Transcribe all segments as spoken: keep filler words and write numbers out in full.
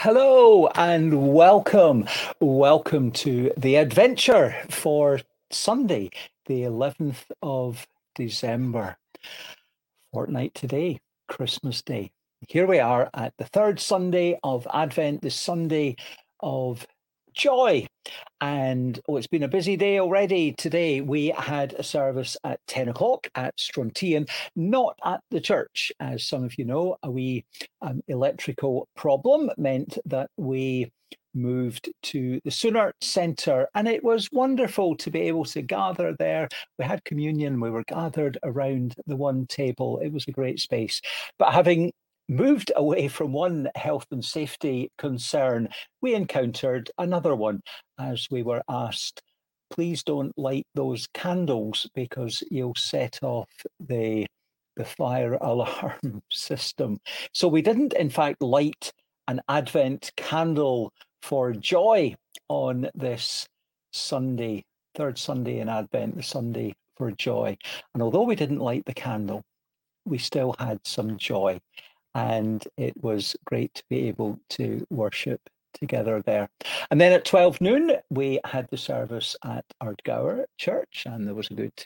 Hello and welcome. Welcome to the adventure for Sunday, the eleventh of December. Fortnight today, Christmas Day. Here we are at the third Sunday of Advent, the Sunday of joy. And oh, it's been a busy day already. Today we had a service at ten o'clock at Strontian, not at the church. As some of you know, a wee um, electrical problem meant that we moved to the Sooner Centre, and it was wonderful to be able to gather there. We had communion, we were gathered around the one table. It was a great space. But having moved away from one health and safety concern, we encountered another one as we were asked, please don't light those candles because you'll set off the the fire alarm system. So we didn't, in fact, light an Advent candle for joy on this Sunday, third Sunday in Advent, the Sunday for joy. And although we didn't light the candle, we still had some joy. And it was great to be able to worship together there. And then at twelve noon, we had the service at Ardgour Church, and there was a good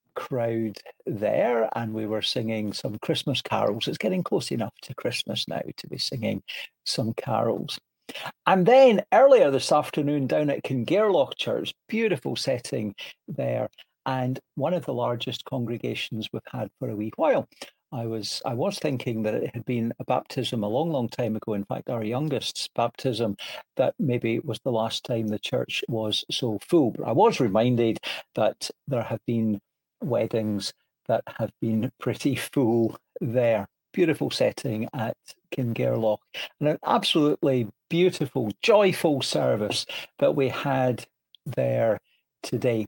crowd there, and we were singing some Christmas carols. It's getting close enough to Christmas now to be singing some carols. And then earlier this afternoon down at Kingairloch Church, beautiful setting there, and one of the largest congregations we've had for a wee while. I was I was thinking that it had been a baptism a long, long time ago. In fact, our youngest's baptism, that maybe it was the last time the church was so full. But I was reminded that there have been weddings that have been pretty full there. Beautiful setting at Kingairloch, and an absolutely beautiful, joyful service that we had there today.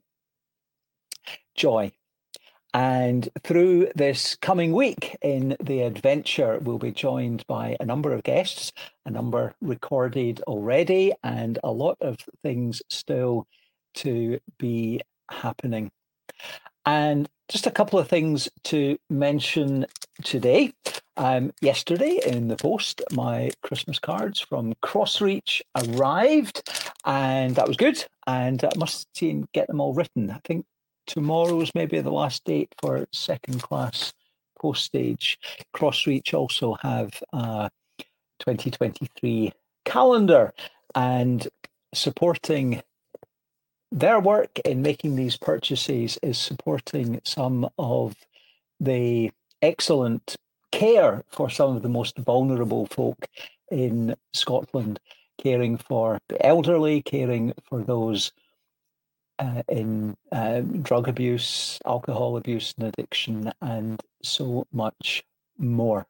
Joy. And through this coming week in the adventure, we'll be joined by a number of guests, a number recorded already, and a lot of things still to be happening. And just a couple of things to mention today. Um, yesterday in the post, my Christmas cards from Crossreach arrived, and that was good. And I must see and get them all written. I think tomorrow is maybe the last date for second class postage. Crossreach also have a twenty twenty-three calendar, and supporting their work in making these purchases is supporting some of the excellent care for some of the most vulnerable folk in Scotland, caring for the elderly, caring for those uh, in uh, drug abuse, alcohol abuse and addiction, and so much more.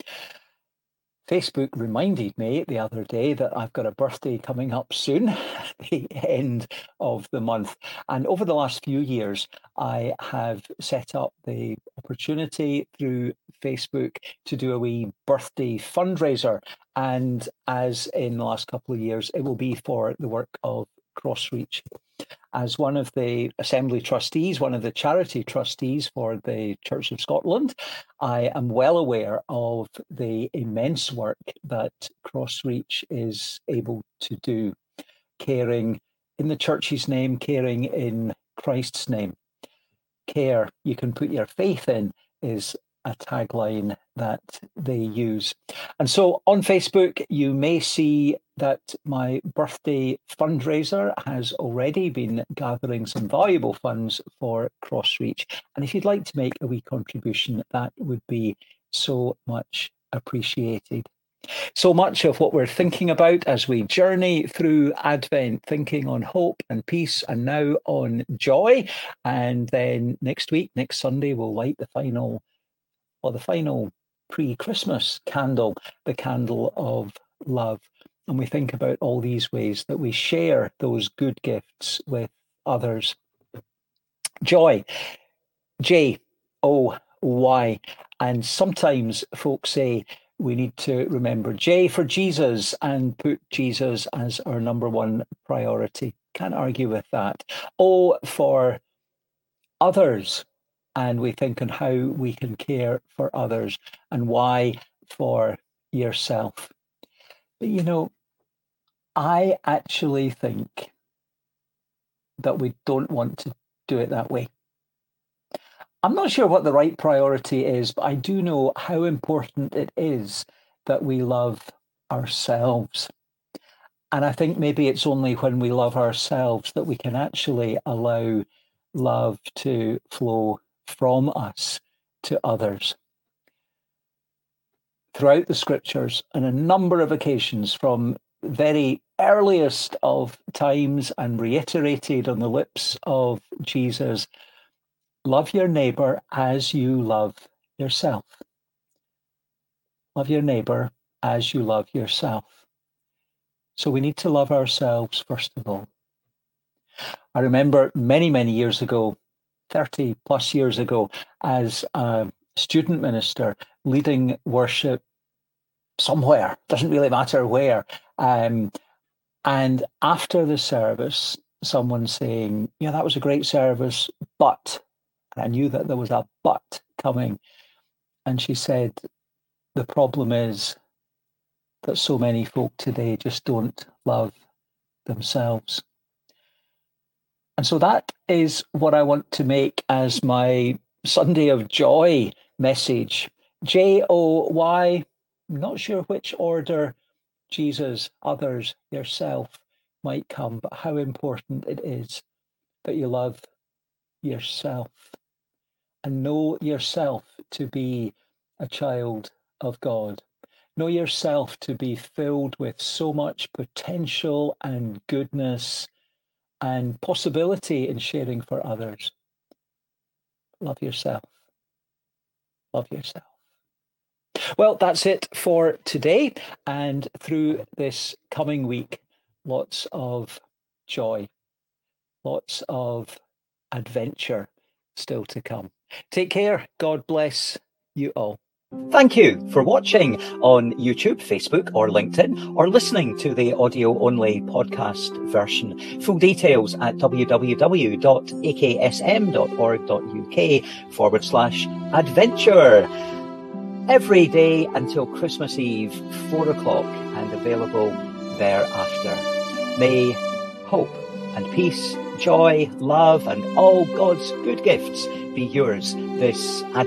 Facebook reminded me the other day that I've got a birthday coming up soon, at the end of the month. And over the last few years, I have set up the opportunity through Facebook to do a wee birthday fundraiser. And as in the last couple of years, it will be for the work of Crossreach. As one of the Assembly trustees, one of the charity trustees for the Church of Scotland, I am well aware of the immense work that Crossreach is able to do, caring in the church's name, caring in Christ's name. Care you can put your faith in is a tagline that they use. And so on Facebook, you may see that my birthday fundraiser has already been gathering some valuable funds for Crossreach. And if you'd like to make a wee contribution, that would be so much appreciated. So much of what we're thinking about as we journey through Advent, thinking on hope and peace, and now on joy. And then next week, next Sunday, we'll light the final or the final pre-Christmas candle, the candle of love. And we think about all these ways that we share those good gifts with others. Joy, J O Y. And sometimes folks say we need to remember J for Jesus and put Jesus as our number one priority. Can't argue with that. O for others, and we think on how we can care for others, and Y for yourself. But you know, I actually think that we don't want to do it that way. I'm not sure what the right priority is, but I do know how important it is that we love ourselves. And I think maybe it's only when we love ourselves that we can actually allow love to flow from us to others. Throughout the scriptures, on a number of occasions, from very earliest of times and reiterated on the lips of Jesus, love your neighbor as you love yourself. Love your neighbor as you love yourself. So we need to love ourselves first of all. I remember many, many years ago, thirty plus years ago, as a student minister leading worship somewhere, doesn't really matter where. Um, and after the service, someone saying, yeah, that was a great service, but, and I knew that there was a but coming. And she said, the problem is that so many folk today just don't love themselves. And so that is what I want to make as my Sunday of Joy message. J O Y, not sure which order, Jesus, others, yourself might come, but how important it is that you love yourself and know yourself to be a child of God. Know yourself to be filled with so much potential and goodness and possibility in sharing for others. Love yourself. Love yourself. Well, that's it for today. And through this coming week, lots of joy, lots of adventure still to come. Take care. God bless you all. Thank you for watching on YouTube, Facebook or LinkedIn, or listening to the audio-only podcast version. Full details at www.aksm.org.uk forward slash adventure. Every day until Christmas Eve, four o'clock, and available thereafter. May hope and peace, joy, love, and all God's good gifts be yours this